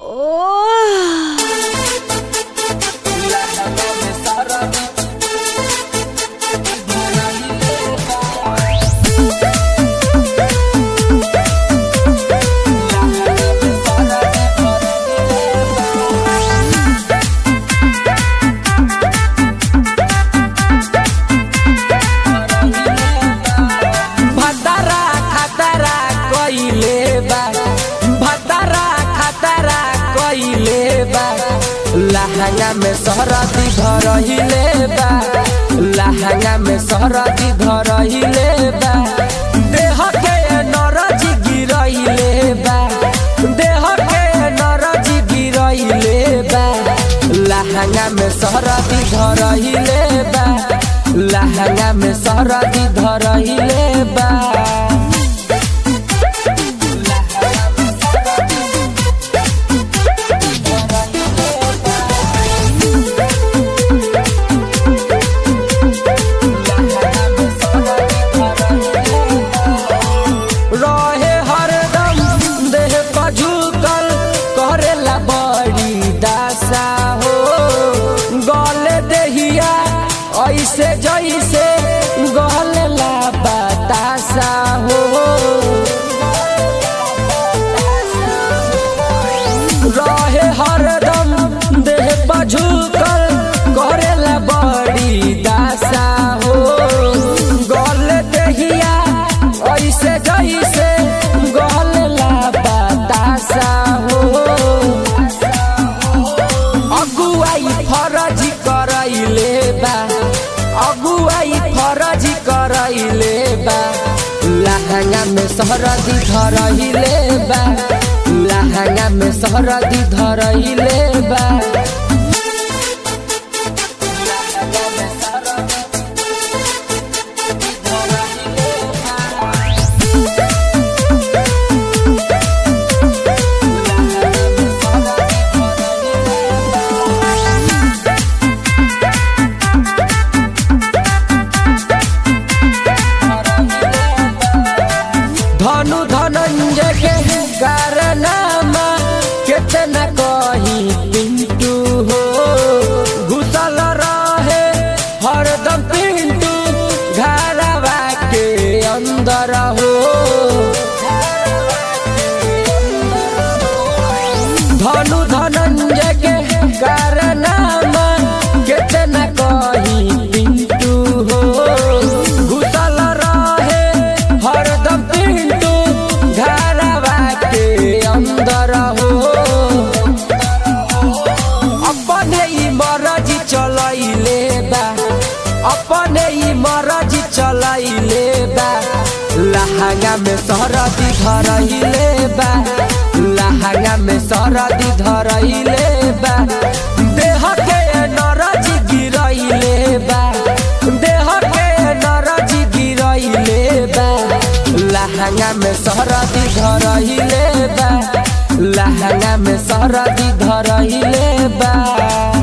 लहंगा में सरदी धरहिले बा, लहंगा में सरदी धरहिले बा, देह के नरज गिरहिले बा, देह के नरज गिरहिले बा, लहंगा में सरदी धरहिले बा, लहंगा में सरदी धरहिले बा। ऐसे जैसे गहला बतासा हो, रहे हरदम देह पझुकल करेला बड़ी दासा हो, गल देहिया ऐसे जैसे गहला बतासा हो, अगुआई फरज करैले बा, अगुआई फरज करैले बा, लहंगा में सरदी धरहिले बा, लहंगा में सरदी धरहिले बा। धनंजय के कारनामा कितना कही पिंटू हो, घुसल रहे हरदम पिंटू घरवा के अंदर हो, धनंजय के कारनामा कितना कही पिंटू हो, घुसल रहे हरदम पिंटू घरवा के अंदर हो, अपने ही मरजी चलैले बा, अपने ही मरजी चलैले बा, लहंगा में सरदी धरहिले बा, लहंगा में सरदी धरहिले बा, देह के नरज गिरैले बा, देह के नरज गिरैले बा, लहंगा में सरदी धरहिले बा, लहंगा में सरदी धरहिले बा।